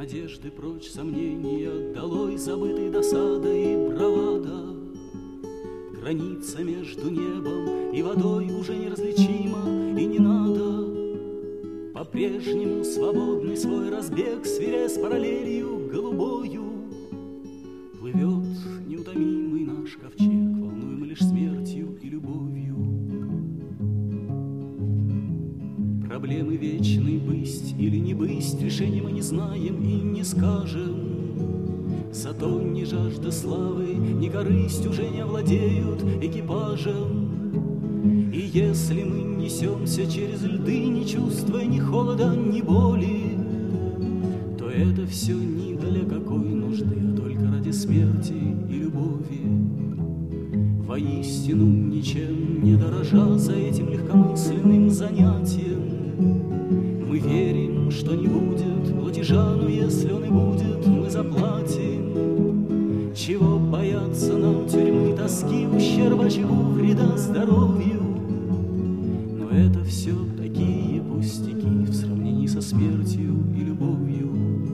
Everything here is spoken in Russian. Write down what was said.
Надежды прочь, сомнения долой, забытой досада и бравада. Граница между небом и водой уже неразличима, и не надо. По-прежнему свободный свой разбег, сверяя с параллелью голубою. Плывет неутомимый наш ковчег, волнуемый лишь смертью и любовью. Проблемы вечной бысть или не бысть, решения мы не знаем и не скажем. Зато ни жажда славы, ни корысть уже не овладеют экипажем. И если мы несемся через льды, не чувствуя ни холода, ни боли, то это все не для какой нужды, а только ради смерти и любови. Воистину, ничем не дорожа за этим легкомысленным занятием, мы верим, что не будет платежа, но если он и будет, мы заплатим. Чего бояться нам тюрьмы, тоски, ущерба, чего вреда здоровью? Но это все такие пустяки в сравнении со смертью и любовью.